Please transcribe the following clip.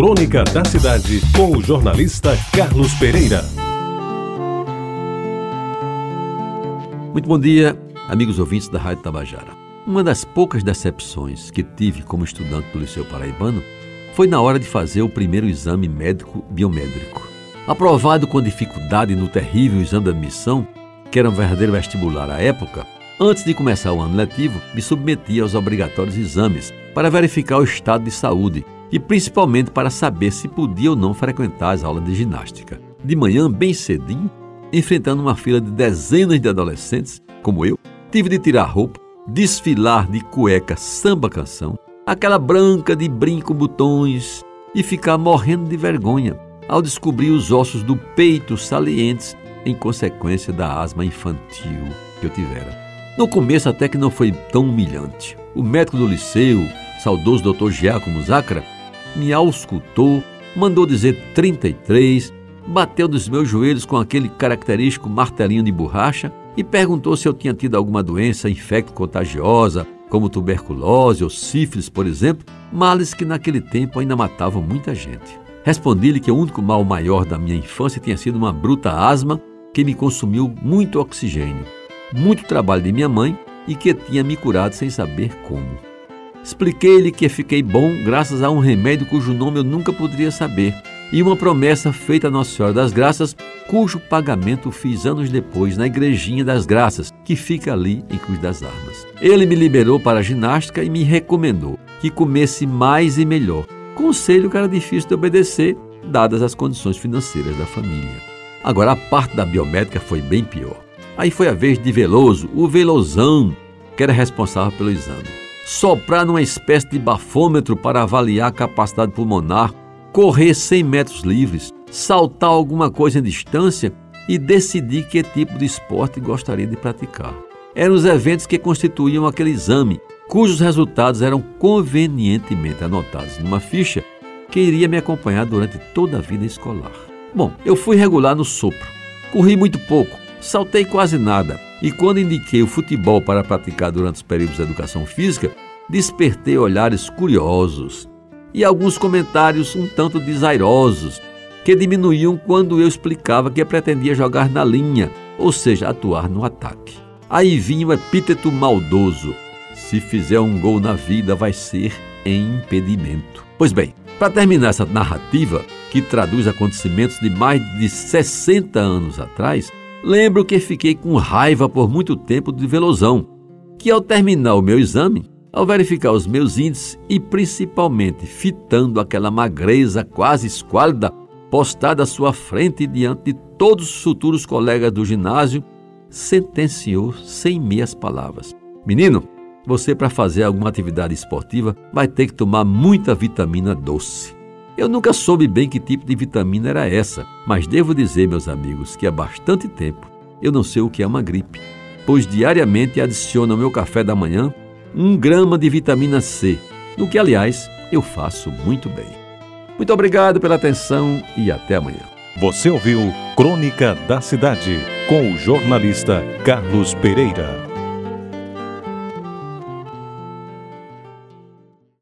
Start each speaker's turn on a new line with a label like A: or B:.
A: Crônica da Cidade, com o jornalista Carlos Pereira.
B: Muito bom dia, amigos ouvintes da Rádio Tabajara. Uma das poucas decepções que tive como estudante do Liceu Paraibano foi na hora de fazer o primeiro exame médico biométrico. Aprovado com dificuldade no terrível exame de admissão, que era um verdadeiro vestibular à época, antes de começar o ano letivo, me submetia aos obrigatórios exames para verificar o estado de saúde e principalmente para saber se podia ou não frequentar as aulas de ginástica. De manhã, bem cedinho, enfrentando uma fila de dezenas de adolescentes, como eu, tive de tirar a roupa, desfilar de cueca samba-canção, aquela branca de brinco botões e ficar morrendo de vergonha ao descobrir os ossos do peito salientes em consequência da asma infantil que eu tivera. No começo até que não foi tão humilhante. O médico do liceu, saudoso Dr. Giacomo Zacra, me auscultou, mandou dizer 33, bateu nos meus joelhos com aquele característico martelinho de borracha e perguntou se eu tinha tido alguma doença infecto-contagiosa, como tuberculose ou sífilis, por exemplo, males que naquele tempo ainda matavam muita gente. Respondi-lhe que o único mal maior da minha infância tinha sido uma bruta asma que me consumiu muito oxigênio, muito trabalho de minha mãe e que tinha me curado sem saber como. Expliquei-lhe que fiquei bom graças a um remédio cujo nome eu nunca poderia saber e uma promessa feita a Nossa Senhora das Graças, cujo pagamento fiz anos depois na Igrejinha das Graças, que fica ali em Cruz das Armas. Ele me liberou para a ginástica e me recomendou que comesse mais e melhor, conselho que era difícil de obedecer, dadas as condições financeiras da família. Agora, a parte da biométrica foi bem pior. Aí foi a vez de Veloso, o Velozão, que era responsável pelo exame. Soprar numa espécie de bafômetro para avaliar a capacidade pulmonar, correr 100 metros livres, saltar alguma coisa em distância e decidir que tipo de esporte gostaria de praticar. Eram os eventos que constituíam aquele exame, cujos resultados eram convenientemente anotados numa ficha que iria me acompanhar durante toda a vida escolar. Bom, eu fui regular no sopro, corri muito pouco, saltei quase nada e quando indiquei o futebol para praticar durante os períodos de educação física, despertei olhares curiosos e alguns comentários um tanto desairosos que diminuíam quando eu explicava que pretendia jogar na linha, ou seja, atuar no ataque. Aí vinha o epíteto maldoso: se fizer um gol na vida vai ser em impedimento. Pois bem, para terminar essa narrativa, que traduz acontecimentos de mais de 60 anos atrás, lembro que fiquei com raiva por muito tempo de Velozão, que ao terminar o meu exame, ao verificar os meus índices e principalmente fitando aquela magreza quase esquálida postada à sua frente diante de todos os futuros colegas do ginásio, sentenciou sem meias palavras: menino, você para fazer alguma atividade esportiva vai ter que tomar muita vitamina doce. Eu nunca soube bem que tipo de vitamina era essa, mas devo dizer, meus amigos, que há bastante tempo eu não sei o que é uma gripe, pois diariamente adiciono ao meu café da manhã 1 grama de vitamina C, no que, aliás, eu faço muito bem. Muito obrigado pela atenção e até amanhã.
A: Você ouviu Crônica da Cidade, com o jornalista Carlos Pereira.